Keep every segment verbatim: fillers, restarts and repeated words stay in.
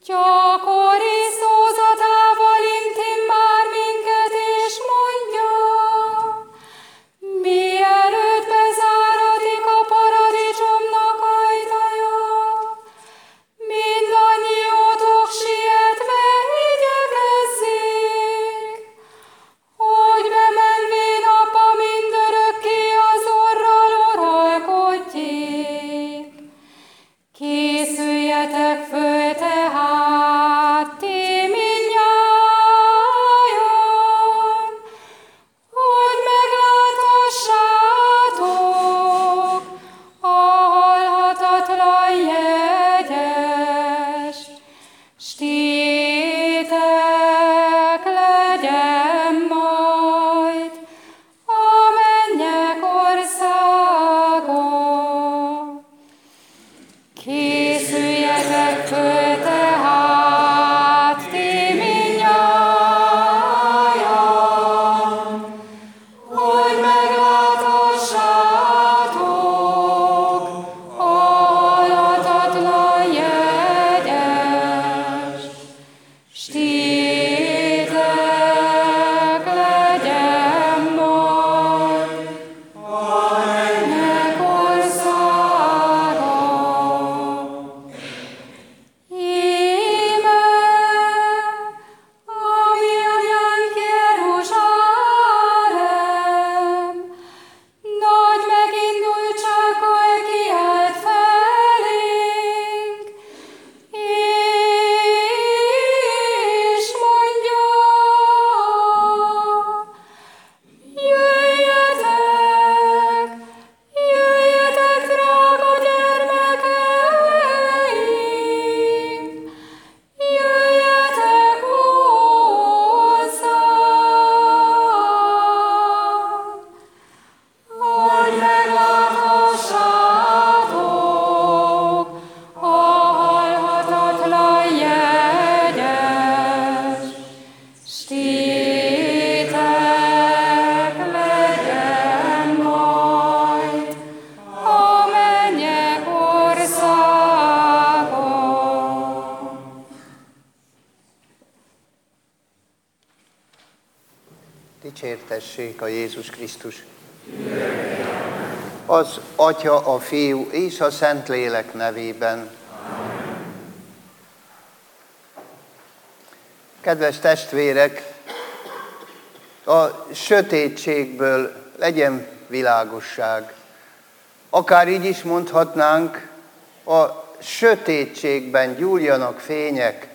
Gyakori szózatával inti már minket, és mondja, mielőtt bezáradik a paradicsomnak ajtaja, mindannyiótok sietve igyekezzék, hogy bemenvén apa mindörökké az orral uralkodjék. Készüljetek föl tehát, ti mindnyájan, hogy meglátássátok a halhatatlan jegyest. S tiétek legyen majd a mennyek országa. Készüljetek föl tehát, ti mindnyájan, hogy meglátássátok a halhatatlan jegyest. S tiétek legyen majd a mennyek országa. Íme, a mi anyánk Jeruzsálem, nagy megindultsággal kiált felénk, és mondja, jöjjetek, jöjjetek, drága gyermekeim, jöjjetek hozzám, hogy meglátássátok a halhatatlan jegyest. S tiétek legyen majd a mennyek országa. Dicsértessék a Jézus Krisztus. Az Atya, a Fiú és a Szentlélek nevében. Kedves testvérek, a sötétségből legyen világosság. Akár így is mondhatnánk, a sötétségben gyúljanak fények,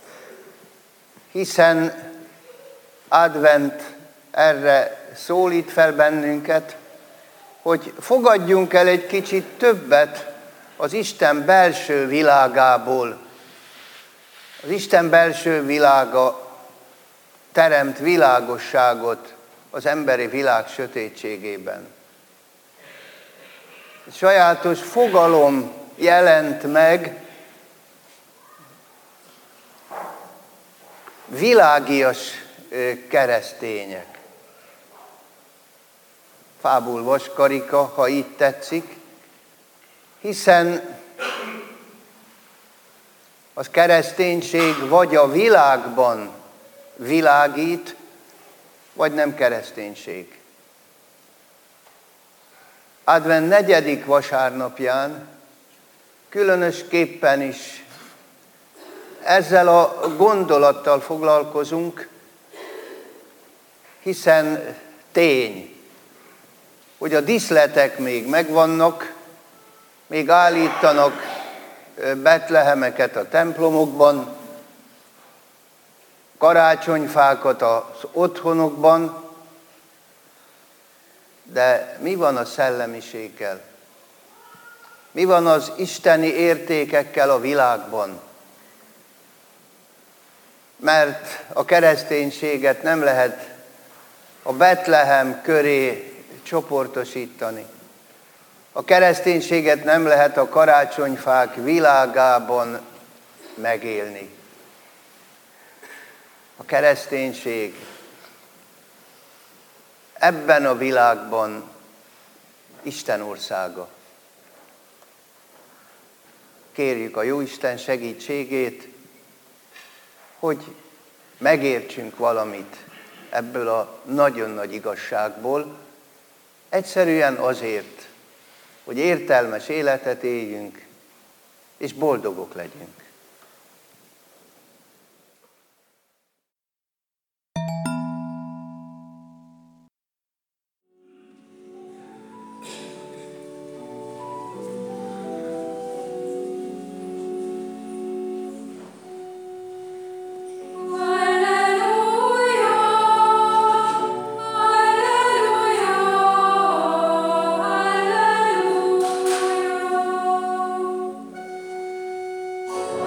hiszen advent erre szólít fel bennünket, hogy fogadjunk el egy kicsit többet az Isten belső világából. Az Isten belső világa teremt világosságot az emberi világ sötétségében. Sajátos fogalom jelent meg, világias keresztények. Fábul vaskarika, ha így tetszik, hiszen az kereszténység vagy a világban világít, vagy nem kereszténység. Advent negyedik vasárnapján különösképpen is ezzel a gondolattal foglalkozunk, hiszen tény, hogy a díszletek még megvannak, még állítanak betlehemeket a templomokban, karácsonyfákat az otthonokban, de mi van a szellemiséggel? Mi van az isteni értékekkel a világban? Mert a kereszténységet nem lehet a Betlehem köré csoportosítani. A kereszténységet nem lehet a karácsonyfák világában megélni. A kereszténység ebben a világban Isten országa. Kérjük a Jóisten segítségét, hogy megértsünk valamit ebből a nagyon nagy igazságból, egyszerűen azért, hogy értelmes életet éljünk, és boldogok legyünk. Alleluia, alleluia.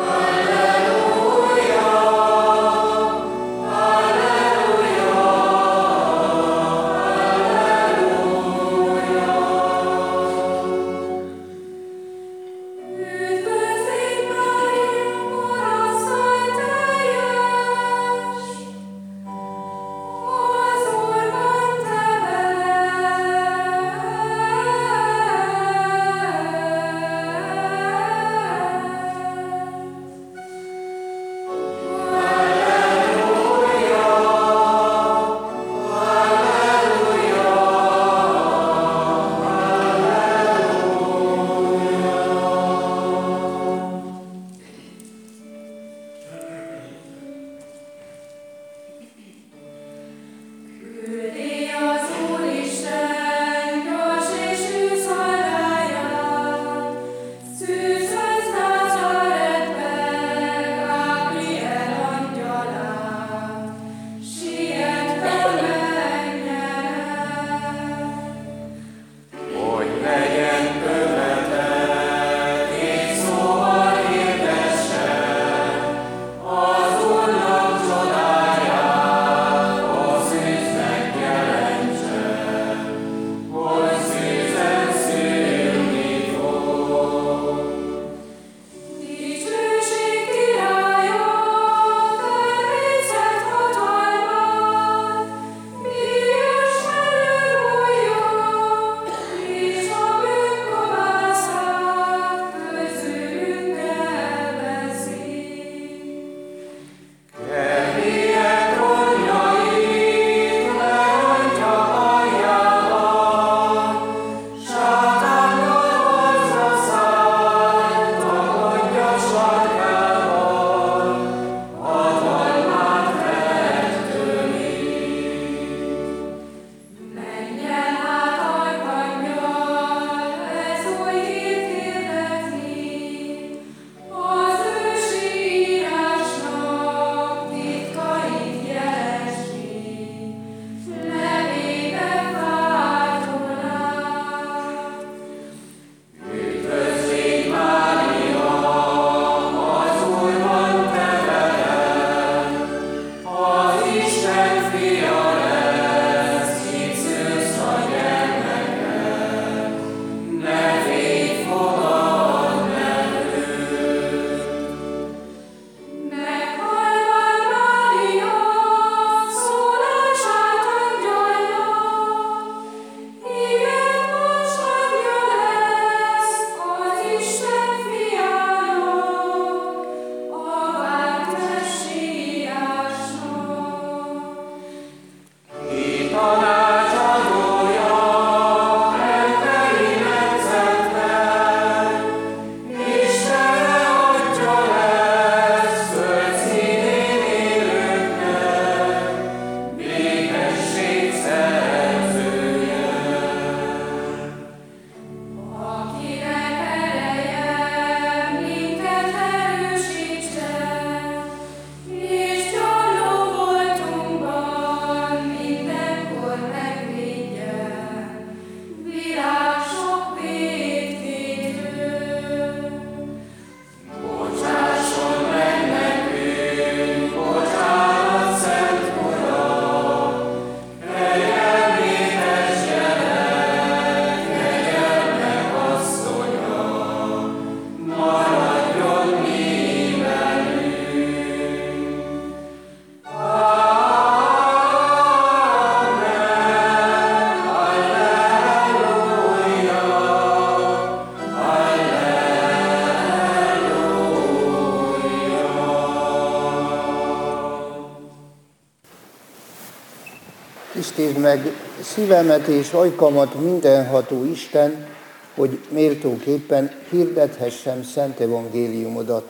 Tisztítsd meg szívemet és ajkamat, mindenható Isten, hogy méltóképpen hirdethessem szent evangéliumodat.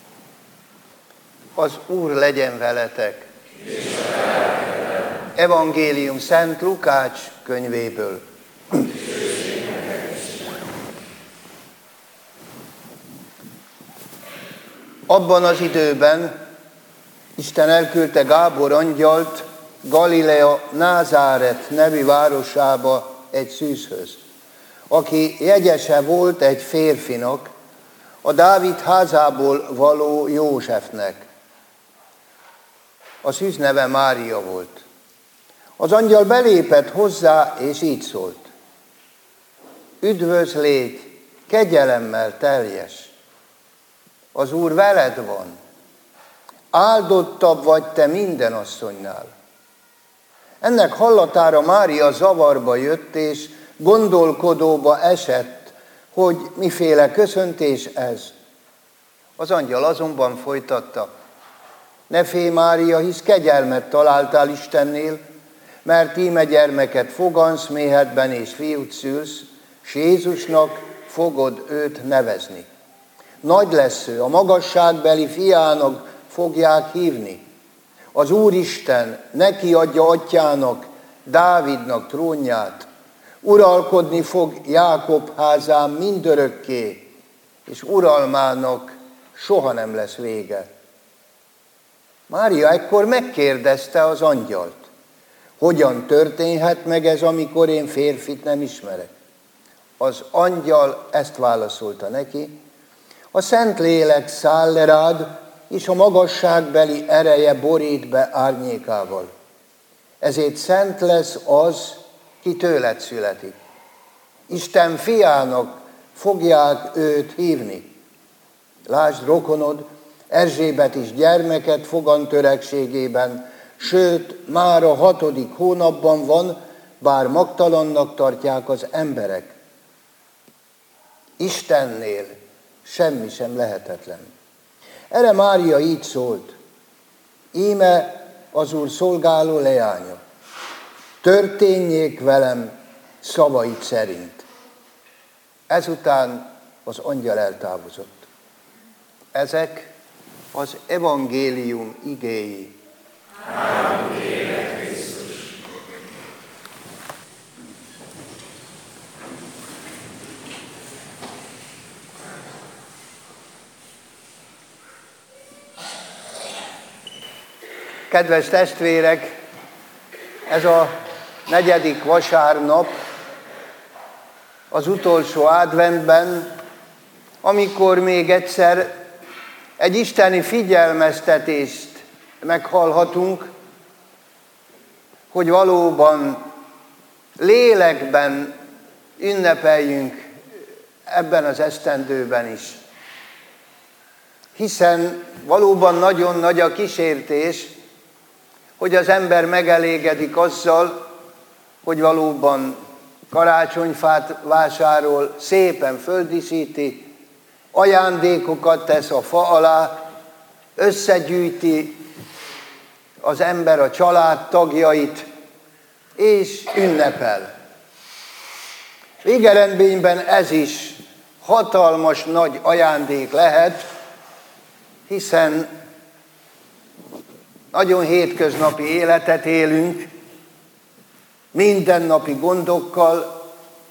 Az Úr legyen veletek! Evangélium Szent Lukács könyvéből. Abban az időben Isten elküldte Gábor angyalt Galilea Názáret nevű városába egy szűzhöz, aki jegyese volt egy férfinak, a Dávid házából való Józsefnek. A szűz neve Mária volt. Az angyal belépett hozzá, és így szólt: Üdvözl légy, kegyelemmel teljes! Az Úr veled van, áldottabb vagy te minden asszonynál. Ennek hallatára Mária zavarba jött, és gondolkodóba esett, hogy miféle köszöntés ez. Az angyal azonban folytatta: Ne félj, Mária, hisz kegyelmet találtál Istennél, mert íme gyermeket fogansz méhedben, és fiút szülsz, s Jézusnak fogod őt nevezni. Nagy lesz ő, a magasságbeli fiának fogják hívni. Az Úristen neki adja atyának, Dávidnak trónját. Uralkodni fog Jákob házán mindörökké, és uralmának soha nem lesz vége. Mária ekkor megkérdezte az angyalt: Hogyan történhet meg ez, amikor én férfit nem ismerek? Az angyal ezt válaszolta neki: A Szentlélek száll le rád, és a magasságbeli ereje borít be árnyékával. Ezért szent lesz az, ki tőled születik. Isten fiának fogják őt hívni. Lásd, rokonod, Erzsébet is gyermeket fogant öregségében, sőt, már a hatodik hónapban van, bár magtalannak tartják az emberek. Istennél semmi sem lehetetlen. Erre Mária így szólt: Íme az Úr szolgáló leánya, történjék velem szavaid szerint. Ezután az angyal eltávozott. Ezek az evangélium igéi. Kedves testvérek, ez a negyedik vasárnap az utolsó adventben, amikor még egyszer egy isteni figyelmeztetést meghallhatunk, hogy valóban lélekben ünnepeljünk ebben az esztendőben is. Hiszen valóban nagyon nagy a kísértés, hogy az ember megelégedik azzal, hogy valóban karácsonyfát vásárol, szépen földíszíti, ajándékokat tesz a fa alá, összegyűjti az ember a család tagjait, és ünnepel. Végeredményben ez is hatalmas nagy ajándék lehet, hiszen nagyon hétköznapi életet élünk, mindennapi gondokkal,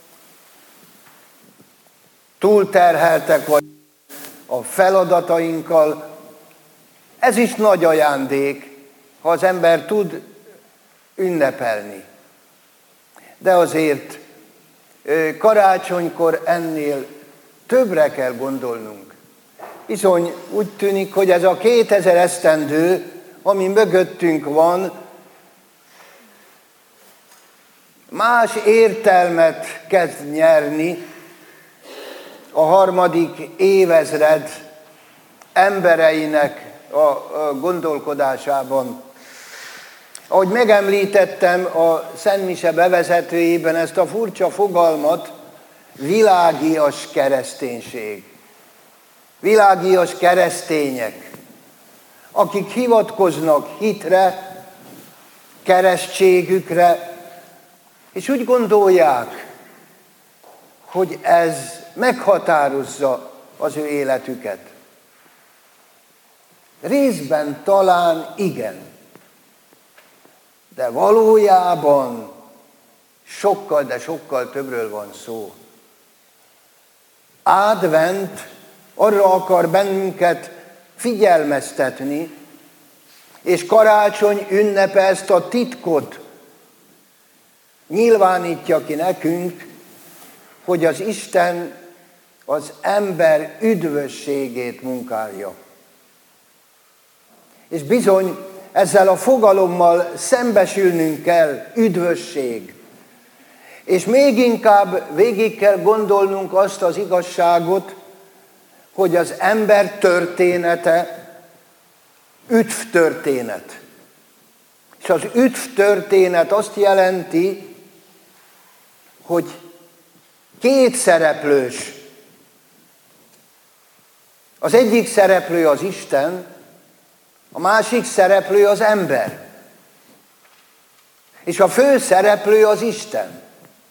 túlterheltek vagy a feladatainkkal. Ez is nagy ajándék, ha az ember tud ünnepelni. De azért karácsonykor ennél többre kell gondolnunk. Bizony úgy tűnik, hogy ez a kétezer esztendő, ami mögöttünk van, más értelmet kezd nyerni a harmadik évezred embereinek a gondolkodásában. Ahogy megemlítettem a Szentmise bevezetőjében ezt a furcsa fogalmat, világias kereszténység. Világias keresztények, akik hivatkoznak hitre, keresztségükre, És úgy gondolják, hogy ez meghatározza az ő életüket. Részben talán igen, de valójában sokkal, de sokkal többről van szó. Advent arra akar bennünket figyelmeztetni, és karácsony ünnepe ezt a titkot nyilvánítja ki nekünk, hogy az Isten az ember üdvösségét munkálja. És bizony ezzel a fogalommal szembesülnünk kell, üdvösség. És még inkább végig kell gondolnunk azt az igazságot, hogy az ember története üdv történet. És az üdv történet azt jelenti, hogy két szereplős. Az egyik szereplő az Isten, a másik szereplő az ember. És a fő szereplő az Isten.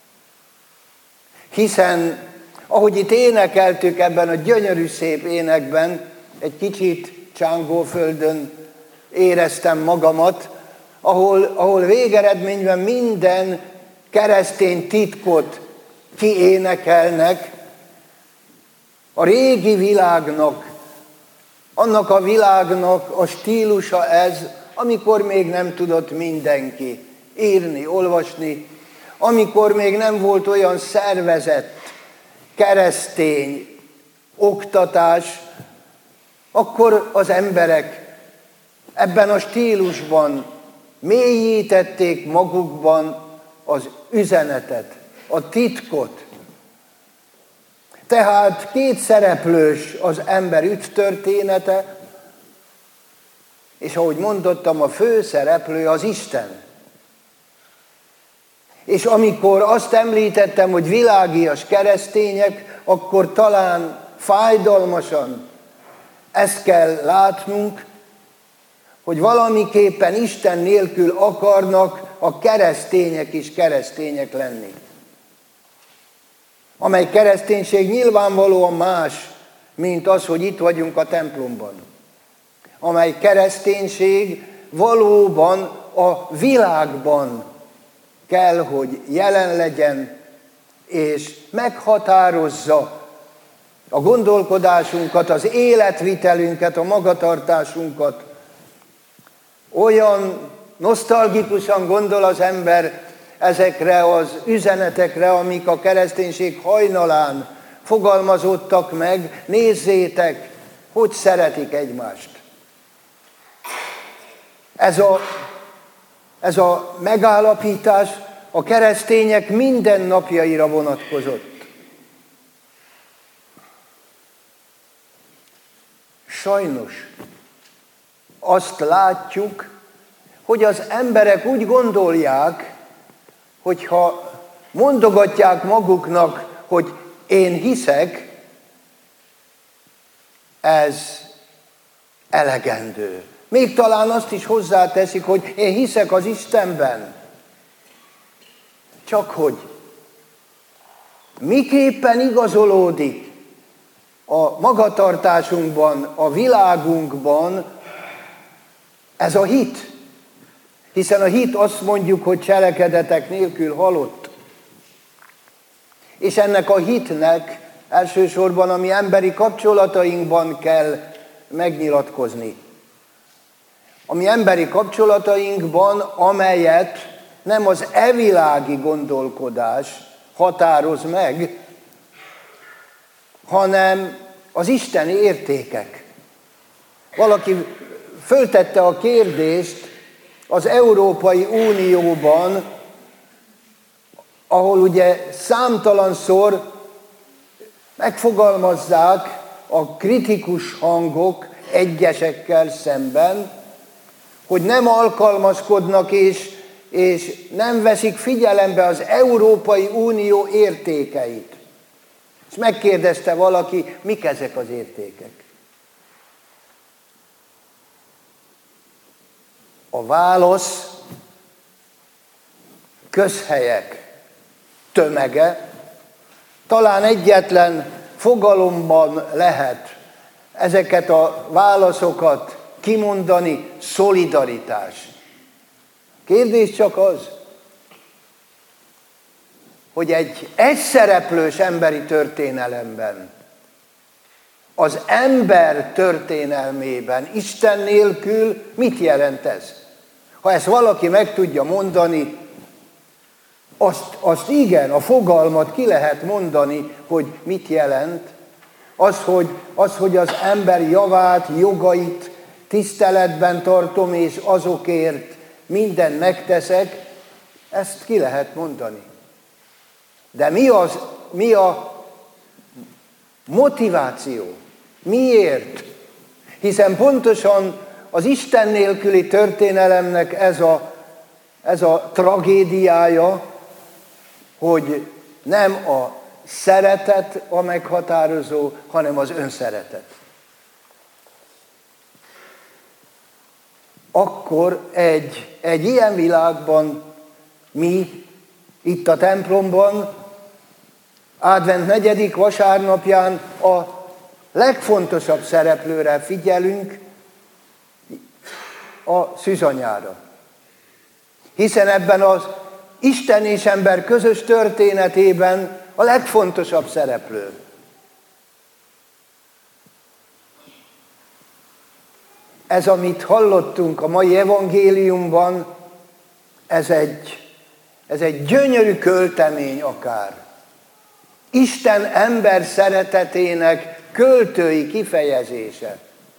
Hiszen, ahogy itt énekeltük ebben a gyönyörű szép énekben, egy kicsit Csángóföldön éreztem magamat, ahol, ahol végeredményben minden keresztény titkot kiénekelnek, a régi világnak, annak a világnak a stílusa ez, amikor még nem tudott mindenki írni, olvasni, amikor még nem volt olyan szervezett, keresztény oktatás, akkor az emberek ebben a stílusban mélyítették magukban az üzenetet, a titkot. Tehát két szereplős az ember üdv története, és ahogy mondottam, a fő szereplő az Isten. És amikor azt említettem, hogy világias keresztények, akkor talán fájdalmasan ezt kell látnunk, hogy valamiképpen Isten nélkül akarnak a keresztények is keresztények lenni. Amely kereszténység nyilvánvalóan más, mint az, hogy itt vagyunk a templomban. Amely kereszténység valóban a világban kell, hogy jelen legyen, és meghatározza a gondolkodásunkat, az életvitelünket, a magatartásunkat. Olyan nosztalgikusan gondol az ember ezekre az üzenetekre, amik a kereszténység hajnalán fogalmazódtak meg. Nézzétek, hogy szeretik egymást. Ez a, ez a megállapítás a keresztények minden napjaira vonatkozott. Sajnos azt látjuk, hogy az emberek úgy gondolják, hogyha mondogatják maguknak, hogy én hiszek, ez elegendő. Még talán azt is hozzáteszik, hogy én hiszek az Istenben. Csak hogy miképpen igazolódik a magatartásunkban, a világunkban ez a hit. Hiszen a hit azt mondjuk, hogy cselekedetek nélkül halott. És ennek a hitnek elsősorban a mi emberi kapcsolatainkban kell megnyilatkozni. A mi emberi kapcsolatainkban, amelyet nem az evilági gondolkodás határoz meg, hanem az isteni értékek. Valaki föltette a kérdést az Európai Unióban, ahol ugye számtalanszor megfogalmazzák a kritikus hangok egyesekkel szemben, hogy nem alkalmazkodnak és, és nem veszik figyelembe az Európai Unió értékeit. És megkérdezte valaki, mik ezek az értékek? A válasz: közhelyek, tömege. Talán egyetlen fogalomban lehet ezeket a válaszokat kimondani: szolidaritás. Kérdés csak az, hogy egy egyszereplős emberi történelemben, az ember történelmében, Isten nélkül mit jelent ez? Ha ezt valaki meg tudja mondani, azt, azt igen, a fogalmat ki lehet mondani, hogy mit jelent. Az hogy, az, hogy az ember javát, jogait tiszteletben tartom, és azokért mindent megteszek, ezt ki lehet mondani. De mi, az, mi a motiváció? Miért? Hiszen pontosan az Isten nélküli történelemnek ez a, ez a tragédiája, hogy nem a szeretet a meghatározó, hanem az önszeretet. Akkor egy, egy ilyen világban mi itt a templomban advent negyedik vasárnapján a legfontosabb szereplőre figyelünk, a szűzanyára. Hiszen ebben az Isten és ember közös történetében a legfontosabb szereplő. Ez, amit hallottunk a mai evangéliumban, ez egy, ez egy gyönyörű költemény akár. Isten ember szeretetének költői kifejezése.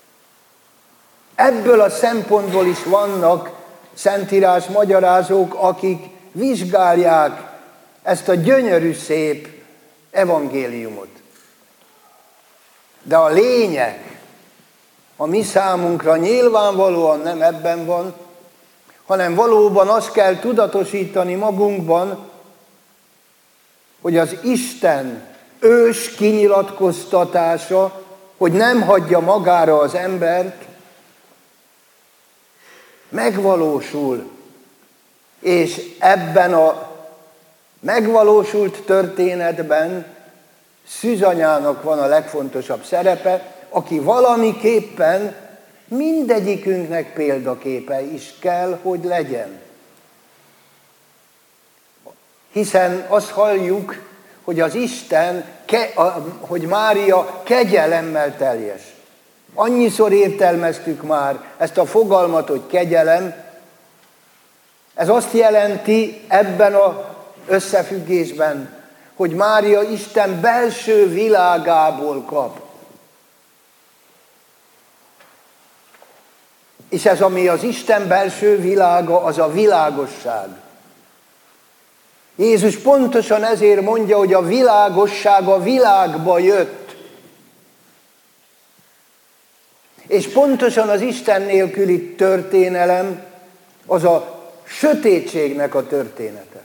Ebből a szempontból is vannak szentírás magyarázók, akik vizsgálják ezt a gyönyörű szép evangéliumot. De a lényeg, a mi számunkra nyilvánvalóan nem ebben van, hanem valóban azt kell tudatosítani magunkban, hogy az Isten ős kinyilatkoztatása, hogy nem hagyja magára az embert, megvalósul. És ebben a megvalósult történetben szűzanyának van a legfontosabb szerepe, aki valamiképpen mindegyikünknek példaképe is kell, hogy legyen. Hiszen azt halljuk, hogy az Isten, hogy Mária kegyelemmel teljes. Annyiszor értelmeztük már ezt a fogalmat, hogy kegyelem. Ez azt jelenti ebben az összefüggésben, hogy Mária Isten belső világából kap. És ez, ami az Isten belső világa, az a világosság. Jézus pontosan ezért mondja, hogy a világosság a világba jött. És pontosan az Isten nélküli történelem az a sötétségnek a története.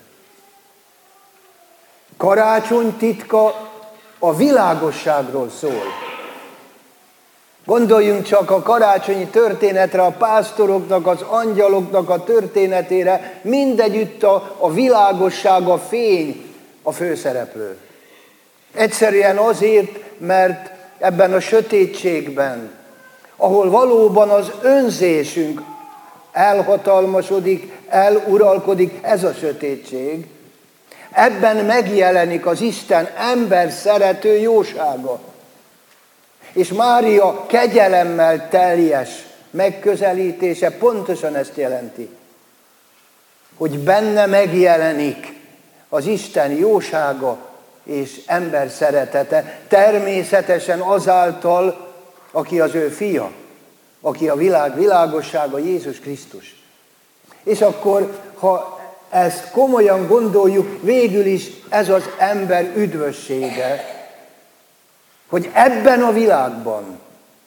Karácsony titka a világosságról szól. Gondoljunk csak a karácsonyi történetre, a pásztoroknak, az angyaloknak a történetére, mindegyütt a, a világosság, a fény a főszereplő. Egyszerűen azért, mert ebben a sötétségben, ahol valóban az önzésünk elhatalmasodik, eluralkodik, ez a sötétség, ebben megjelenik az Isten ember szerető jósága. És Mária kegyelemmel teljes megközelítése pontosan ezt jelenti, hogy benne megjelenik az Isten jósága és ember szeretete, természetesen azáltal, aki az ő fia, aki a világ világossága, Jézus Krisztus. És akkor, ha ezt komolyan gondoljuk, végül is ez az ember üdvössége, hogy ebben a világban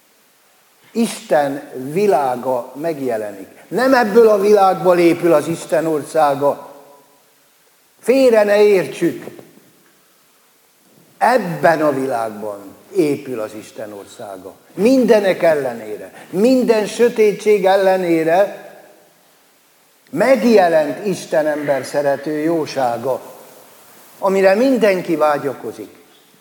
Isten világa megjelenik. Nem ebből a világból épül az Isten országa. Félre ne értsük. Ebben a világban épül az Isten országa. Mindenek ellenére, minden sötétség ellenére megjelent Isten ember szerető jósága. amire mindenki vágyakozik.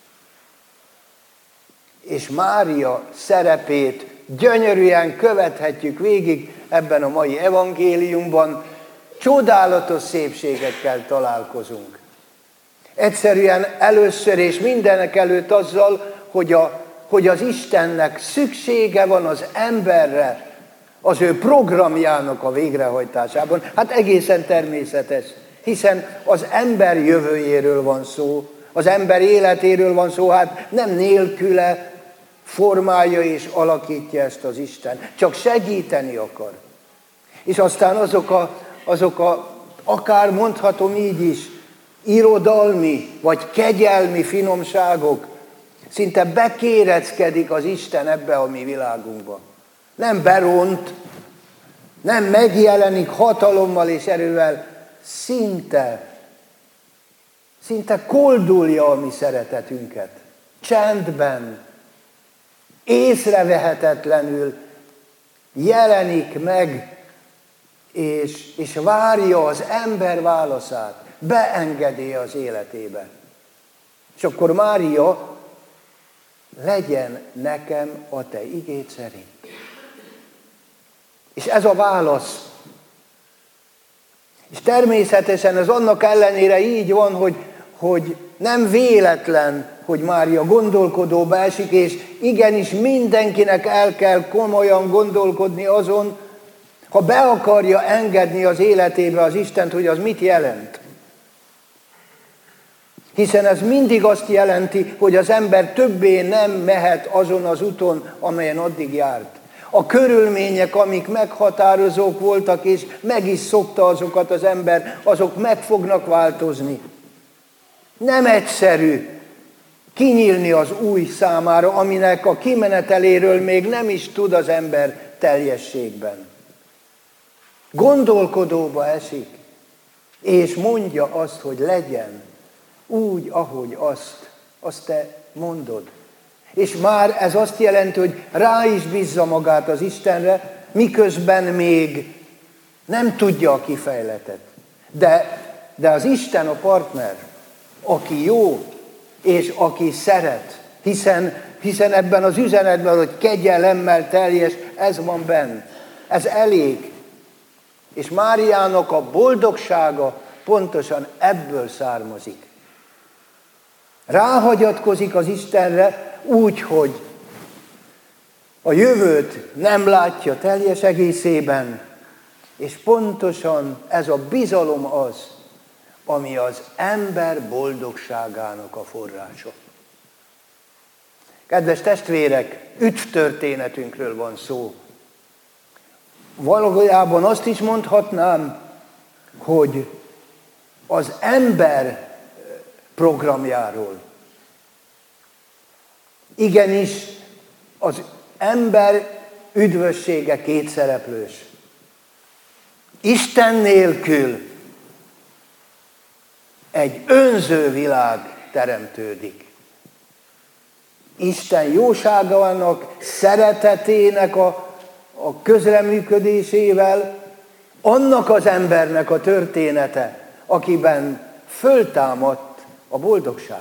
És Mária szerepét gyönyörűen követhetjük végig ebben a mai evangéliumban. Csodálatos szépségekkel találkozunk. Egyszerűen először és mindenek előtt azzal, hogy, a, hogy az Istennek szüksége van az emberre, az ő programjának a végrehajtásában. Hát egészen természetes, hiszen az ember jövőjéről van szó, az ember életéről van szó, hát nem nélküle formálja és alakítja ezt az Isten, csak segíteni akar. És aztán azok a, azok a akár mondhatom így is, irodalmi vagy kegyelmi finomságok, szinte bekéreckedik az Isten ebbe a mi világunkba. Nem beront, nem megjelenik hatalommal és erővel, szinte, szinte koldulja a mi szeretetünket. Csendben, észrevehetetlenül jelenik meg, és, és várja az ember válaszát, beengedi az életébe. És akkor Mária, legyen nekem a te igéd szerint. És ez a válasz. És természetesen ez annak ellenére így van, hogy, hogy nem véletlen, hogy Mária gondolkodóba esik, és igenis mindenkinek el kell komolyan gondolkodni azon, ha be akarja engedni az életébe az Istent, hogy az mit jelent. Hiszen ez mindig azt jelenti, hogy az ember többé nem mehet azon az úton, amelyen addig járt. A körülmények, amik meghatározók voltak, és meg is szokta azokat az ember, azok meg fognak változni. Nem egyszerű kinyílni az új számára, aminek a kimeneteléről még nem is tud az ember teljességben. Gondolkodóba esik, és mondja azt, hogy legyen úgy, ahogy azt, azt te mondod. És már ez azt jelenti, hogy rá is bízza magát az Istenre, miközben még nem tudja a kifejletet. De, de az Isten a partner, aki jó, és aki szeret, hiszen, hiszen ebben az üzenetben, hogy kegyelemmel teljes, ez van benn. Ez elég. És Máriának a boldogsága pontosan ebből származik. Ráhagyatkozik az Istenre úgy, hogy a jövőt nem látja teljes egészében, és pontosan ez a bizalom az, ami az ember boldogságának a forrása. Kedves testvérek, üdvtörténetünkről van szó. Valójában azt is mondhatnám, hogy az ember programjáról. Igenis, az ember üdvössége kétszereplős. Isten nélkül egy önző világ teremtődik. Isten jóságának, szeretetének a, a közreműködésével annak az embernek a története, akiben föltámadt a boldogság.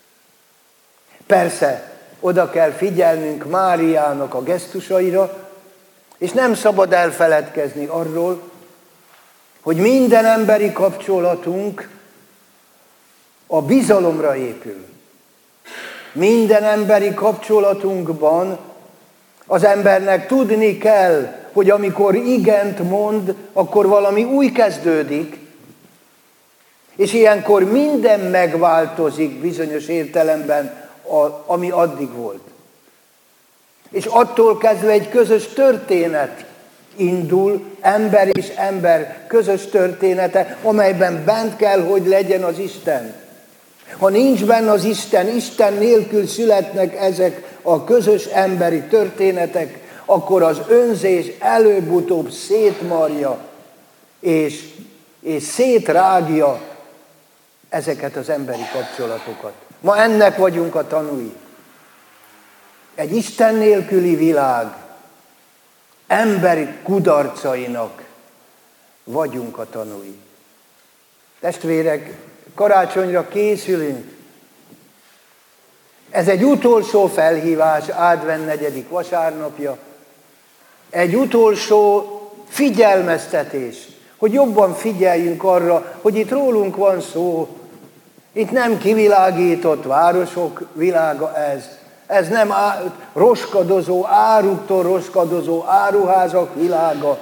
Persze, oda kell figyelnünk Máriának a gesztusaira, és nem szabad elfeledkezni arról, hogy minden emberi kapcsolatunk a bizalomra épül. Minden emberi kapcsolatunkban az embernek tudni kell, hogy amikor igent mond, akkor valami új kezdődik, és ilyenkor minden megváltozik bizonyos értelemben, ami addig volt. És attól kezdve egy közös történet indul, ember és ember közös története, amelyben bent kell, hogy legyen az Isten. Ha nincs benne az Isten, Isten nélkül születnek ezek a közös emberi történetek, akkor az önzés előbb-utóbb szétmarja, és, és szétrágja ezeket az emberi kapcsolatokat. Ma ennek vagyunk a tanúi. Egy Isten nélküli világ emberi kudarcainak vagyunk a tanúi. Testvérek, Karácsonyra készülünk. Ez egy utolsó felhívás, Advent negyedik vasárnapja. Egy utolsó figyelmeztetés, hogy jobban figyeljünk arra, hogy itt rólunk van szó. Itt nem kivilágított városok világa ez. Ez nem á, roskadozó, áruktól roskadozó áruházak világa.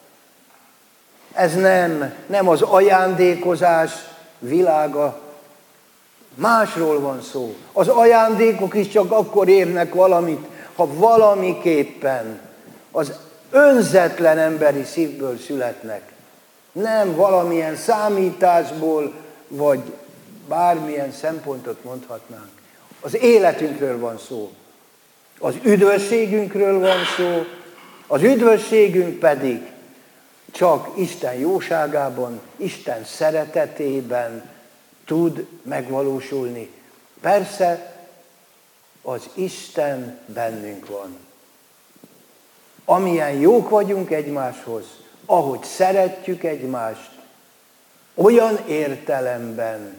Ez nem, nem az ajándékozás világa. Másról van szó. Az ajándékok is csak akkor érnek valamit, ha valamiképpen az önzetlen emberi szívből születnek. Nem valamilyen számításból, vagy bármilyen szempontot mondhatnánk. Az életünkről van szó. Az üdvösségünkről van szó. Az üdvösségünk pedig csak Isten jóságában, Isten szeretetében tud megvalósulni. Persze, az Isten bennünk van. Amilyen jók vagyunk egymáshoz, ahogy szeretjük egymást, olyan értelemben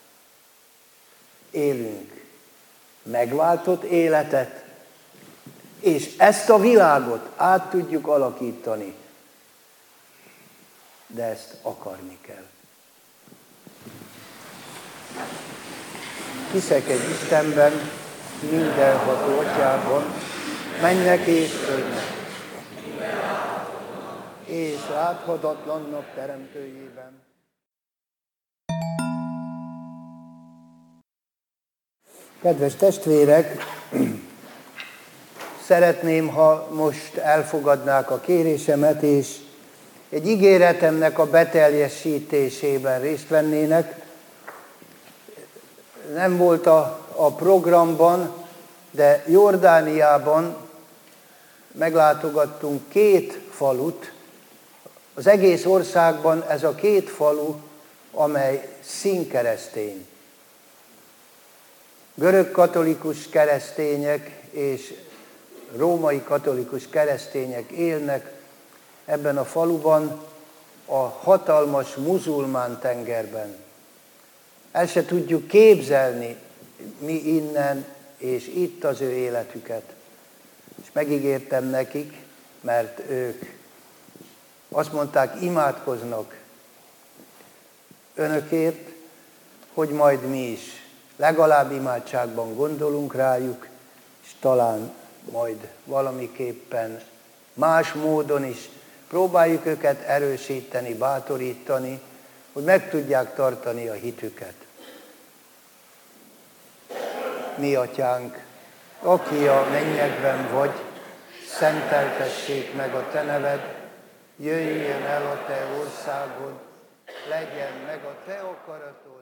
élünk megváltott életet, és ezt a világot át tudjuk alakítani, de ezt akarni kell. Hiszek egy Istenben, mindenható Atyában, mennek és földnek, és láthatatlannak teremtőjében. Kedves testvérek, szeretném, ha most elfogadnák a kérésemet, és egy ígéretemnek a beteljesítésében részt vennének. Nem volt a, a programban, de Jordániában meglátogattunk két falut. Az egész országban ez a két falu, amely színkeresztény. Görög katolikus keresztények és római katolikus keresztények élnek ebben a faluban, a hatalmas muzulmán tengerben. El se tudjuk képzelni mi innen és itt az ő életüket. És megígértem nekik, mert ők azt mondták, imádkoznak önökért, hogy majd mi is legalább imádságban gondolunk rájuk, és talán majd valamiképpen más módon is próbáljuk őket erősíteni, bátorítani, hogy meg tudják tartani a hitüket. Mi atyánk, aki a mennyekben vagy, szenteltessék meg a te neved, jöjjön el a te országod, legyen meg a te akaratod.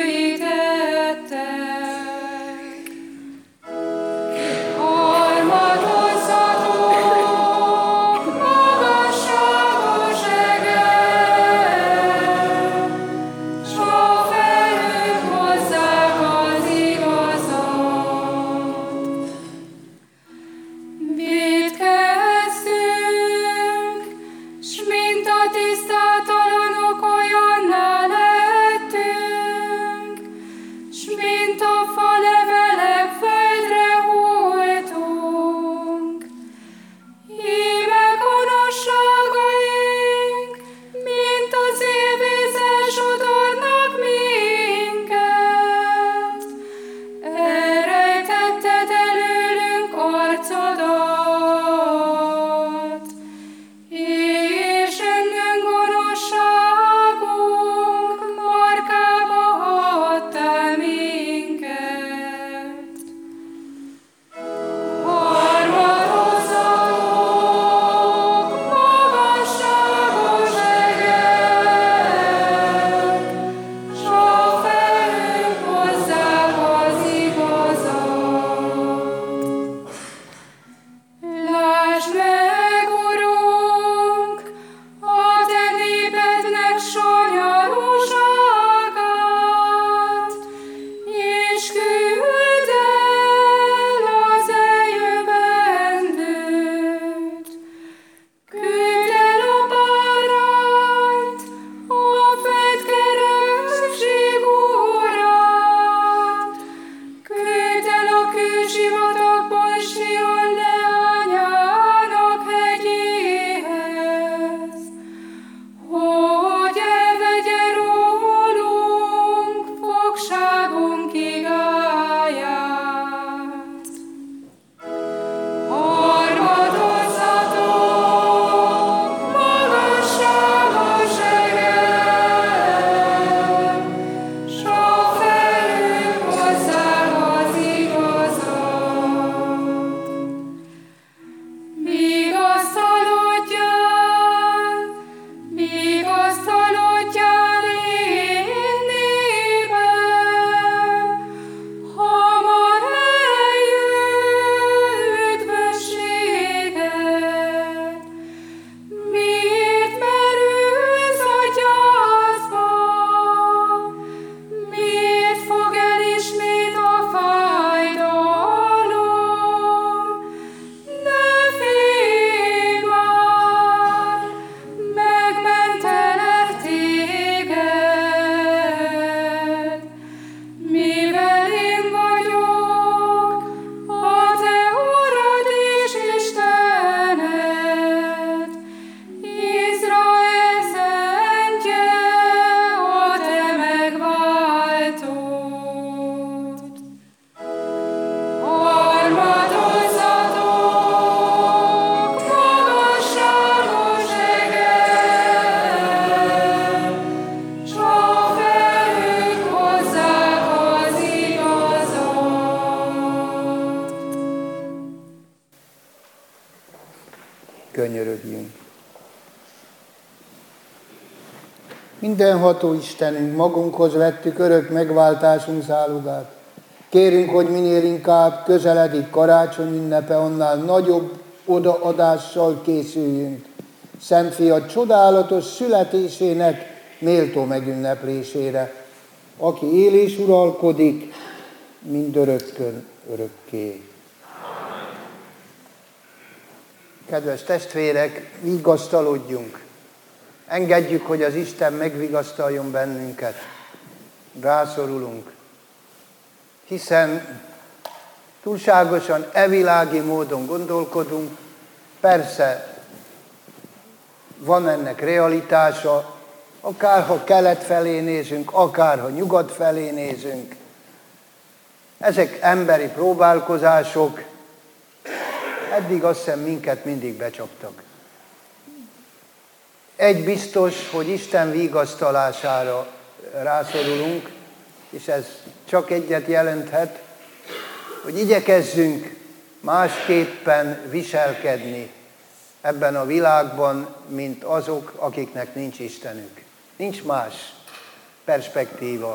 Harmadozzatok, boldogságunk igáját. Harmadozzatok, magasságos eget, s a felhők hozzák az igazat. Vigasztalodjál, vigasztalodjál én néven, hamar eljön üdvösséged. Miért merülsz a gyászba? Miért fog el ismét a fájdalom? Ne félj már, megmentelek téged. Mivel én vagyok, a te Urad és Istened, Izrael szentje, a te megváltód. Harmadozzatok, magasságos eget, s a felhők hozzák az igazat. Könyörögjünk. Mindenható Istenünk, magunkhoz vettük örök megváltásunk zálogát. Kérünk, hogy minél inkább közeledik karácsony ünnepe, annál nagyobb odaadással készüljünk. Szent Fiad csodálatos születésének méltó megünneplésére, aki él és uralkodik mindörökkön örökké. Kedves testvérek, vigasztalodjunk. Engedjük, hogy az Isten megvigasztaljon bennünket. Rászorulunk. Hiszen túlságosan evilági módon gondolkodunk. Persze van ennek realitása, akárha kelet felé nézünk, akárha nyugat felé nézünk. Ezek emberi próbálkozások, eddig azt hiszem minket mindig becsaptak. Egy biztos, hogy Isten vigasztalására rászorulunk, és ez csak egyet jelenthet, hogy igyekezzünk másképpen viselkedni ebben a világban, mint azok, akiknek nincs Istenük. Nincs más perspektíva.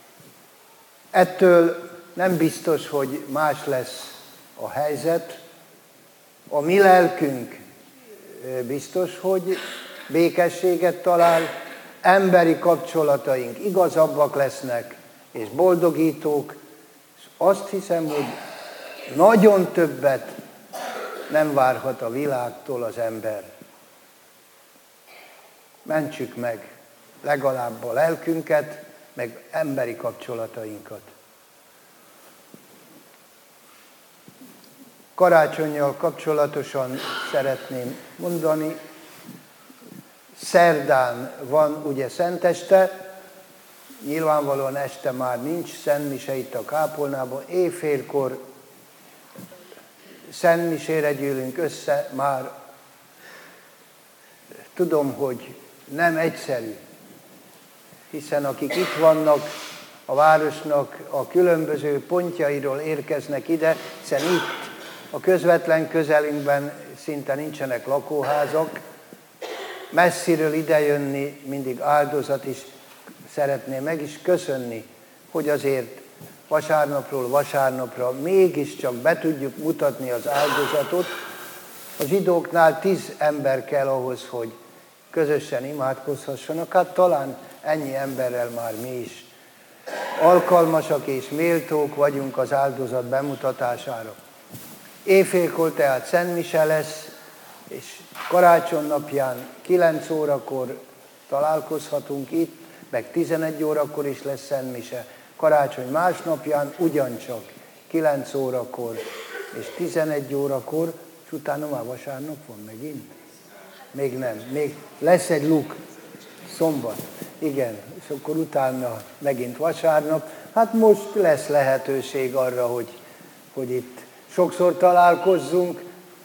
Ettől nem biztos, hogy más lesz a helyzet. A mi lelkünk biztos, hogy békességet talál, emberi kapcsolataink igazabbak lesznek, és boldogítók, és azt hiszem, hogy nagyon többet nem várhat a világtól az ember. Mentsük meg legalább a lelkünket, meg emberi kapcsolatainkat. Karácsonnyal kapcsolatosan szeretném mondani, szerdán van ugye szenteste, nyilvánvalóan este már nincs szentmise itt a kápolnában, éjfélkor szentmisére gyűlünk össze, már tudom, hogy nem egyszerű, hiszen akik itt vannak a városnak a különböző pontjairól érkeznek ide, hiszen itt a közvetlen közelünkben szinte nincsenek lakóházak, messziről idejönni mindig áldozat is, szeretném meg is köszönni, hogy azért vasárnapról vasárnapra mégiscsak be tudjuk mutatni az áldozatot. A zsidóknál tíz ember kell ahhoz, hogy közösen imádkozhassanak, hát talán ennyi emberrel már mi is alkalmasak és méltók vagyunk az áldozat bemutatására. Éjfélkor tehát szentmise lesz, és karácsony napján kilenc órakor találkozhatunk itt, meg tizenegy órakor is lesz szentmise. Karácsony másnapján ugyancsak kilenc órakor és tizenegy órakor, és utána már vasárnap van megint? Még nem, még lesz egy luk, szombat, igen, és akkor utána megint vasárnap. Hát most lesz lehetőség arra, hogy, hogy itt sokszor találkozzunk,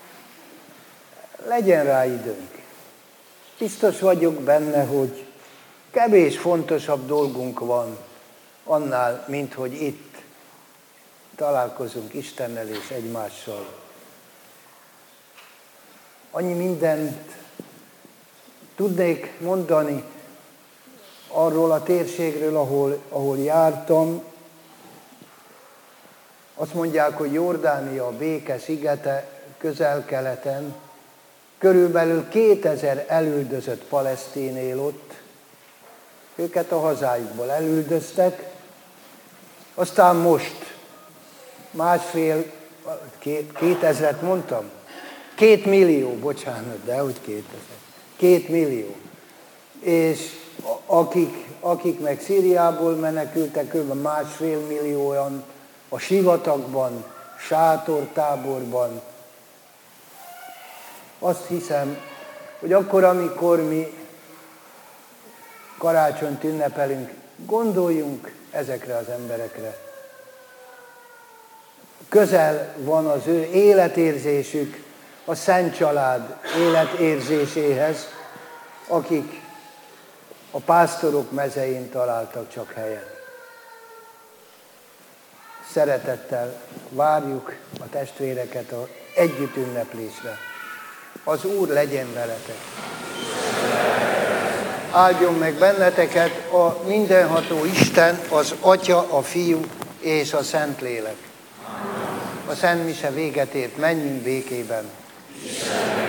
legyen rá időnk. Biztos vagyok benne, hogy kevés fontosabb dolgunk van annál, mint hogy itt találkozunk Istennel és egymással. Annyi mindent tudnék mondani arról a térségről, ahol, ahol jártam. Azt mondják, hogy Jordánia a béke szigete, Közel-Keleten. Körülbelül kétezer elüldözött palesztin él ott. Őket a hazájukból elüldöztek. Aztán most másfél, két, kétezret mondtam? Két millió, bocsánat, de hogy kétezer. Két millió. És akik, akik meg Szíriából menekültek, kb. Másfél millióan a sivatagban, sátortáborban. Azt hiszem, hogy akkor, amikor mi karácsonyt ünnepelünk, gondoljunk ezekre az emberekre. Közel van az ő életérzésük a Szent Család életérzéséhez, akik a pásztorok mezein találtak csak helyet. Szeretettel várjuk a testvéreket az együtt ünneplésre. Az Úr legyen veletek! Áldjon meg benneteket a mindenható Isten, az Atya, a Fiú és a Szentlélek. A Szent Mise véget ért, menjünk békében.